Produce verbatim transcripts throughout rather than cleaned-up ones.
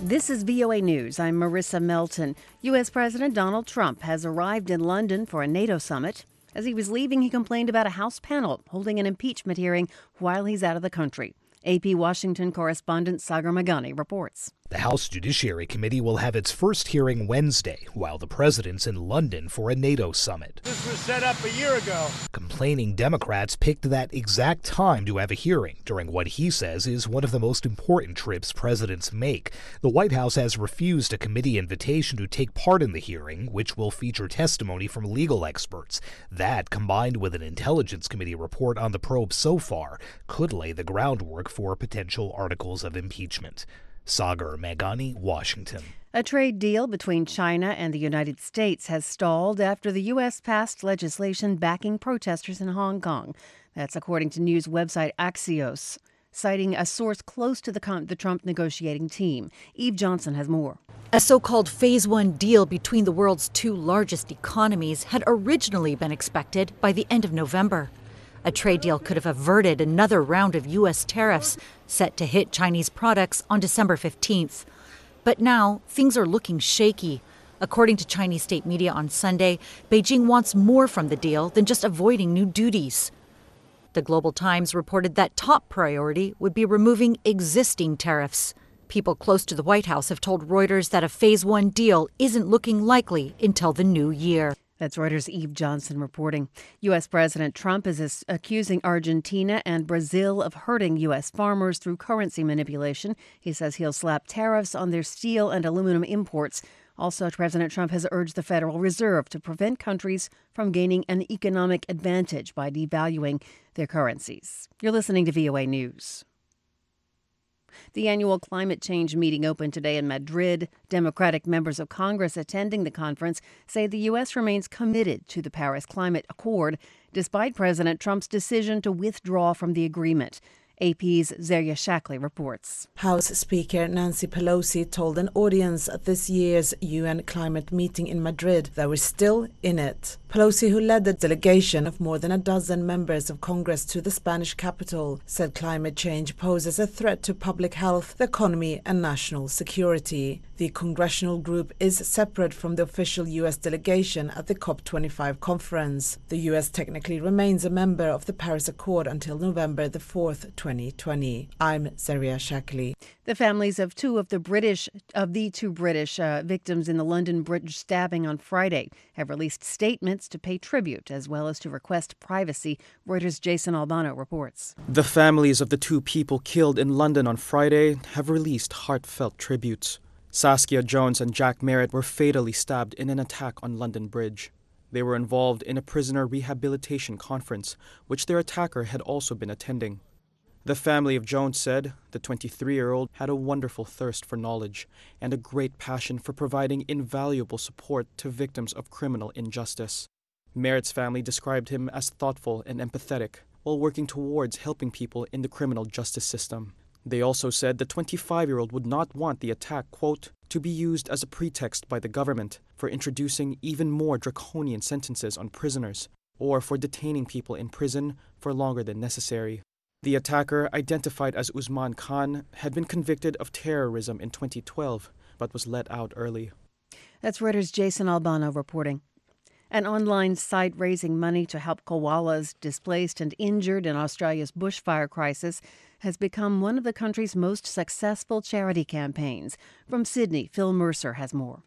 This is V O A News. I'm Marissa Melton. U S. President Donald Trump has arrived in London for a NATO summit. As he was leaving, he complained about a House panel holding an impeachment hearing while he's out of the country. A P Washington correspondent Sagar Meghani reports. The House Judiciary Committee will have its first hearing Wednesday, while the president's in London for a NATO summit. This was set up a year ago. Complaining Democrats picked that exact time to have a hearing during what he says is one of the most important trips presidents make. The White House has refused a committee invitation to take part in the hearing, which will feature testimony from legal experts. That, combined with an Intelligence Committee report on the probe so far, could lay the groundwork for potential articles of impeachment. Sagar Meghani, Washington. A trade deal between China and the United States has stalled after the U S passed legislation backing protesters in Hong Kong. That's according to news website Axios, citing a source close to the, con- the Trump negotiating team. Eve Johnson has more. A so-called Phase One deal between the world's two largest economies had originally been expected by the end of November. A trade deal could have averted another round of U S tariffs set to hit Chinese products on December fifteenth. But now, things are looking shaky. According to Chinese state media on Sunday, Beijing wants more from the deal than just avoiding new duties. The Global Times reported that top priority would be removing existing tariffs. People close to the White House have told Reuters that a Phase One deal isn't looking likely until the new year. That's Reuters' Eve Johnson reporting. U S. President Trump is accusing Argentina and Brazil of hurting U S farmers through currency manipulation. He says he'll slap tariffs on their steel and aluminum imports. Also, President Trump has urged the Federal Reserve to prevent countries from gaining an economic advantage by devaluing their currencies. You're listening to V O A News. The annual climate change meeting opened today in Madrid. Democratic members of Congress attending the conference say the U S remains committed to the Paris Climate Accord, despite President Trump's decision to withdraw from the agreement. A P's Zeria Shackley reports. House Speaker Nancy Pelosi told an audience at this year's U N climate meeting in Madrid that we're still in it. Pelosi, who led the delegation of more than a dozen members of Congress to the Spanish capital, said climate change poses a threat to public health, the economy, and national security. The congressional group is separate from the official U S delegation at the COP twenty-five conference. The U S technically remains a member of the Paris Accord until November the fourth, twenty twenty. I'm Zeria Shackley. The families of two of the British of the two British uh, victims in the London Bridge stabbing on Friday have released statements to pay tribute as well as to request privacy. Reuters' Jason Albano reports. The families of the two people killed in London on Friday have released heartfelt tributes. Saskia Jones and Jack Merritt were fatally stabbed in an attack on London Bridge. They were involved in a prisoner rehabilitation conference, which their attacker had also been attending. The family of Jones said the twenty-three-year-old had a wonderful thirst for knowledge and a great passion for providing invaluable support to victims of criminal injustice. Merritt's family described him as thoughtful and empathetic while working towards helping people in the criminal justice system. They also said the twenty-five-year-old would not want the attack, quote, to be used as a pretext by the government for introducing even more draconian sentences on prisoners or for detaining people in prison for longer than necessary. The attacker, identified as Usman Khan, had been convicted of terrorism in twenty twelve, but was let out early. That's Reuters' Jason Albano reporting. An online site raising money to help koalas displaced and injured in Australia's bushfire crisis has become one of the country's most successful charity campaigns. From Sydney, Phil Mercer has more.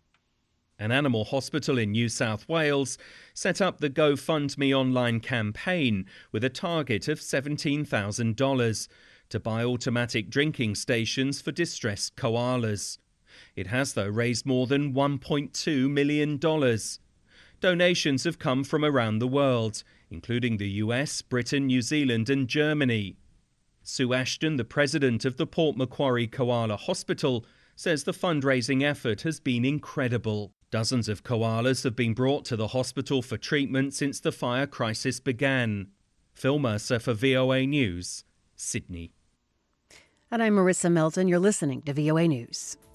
An animal hospital in New South Wales set up the GoFundMe online campaign with a target of seventeen thousand dollars to buy automatic drinking stations for distressed koalas. It has, though, raised more than one point two million dollars. Donations have come from around the world, including the U S, Britain, New Zealand and Germany. Sue Ashton, the president of the Port Macquarie Koala Hospital, says the fundraising effort has been incredible. Dozens of koalas have been brought to the hospital for treatment since the fire crisis began. Phil Mercer for V O A News, Sydney. And I'm Marissa Melton. You're listening to V O A News.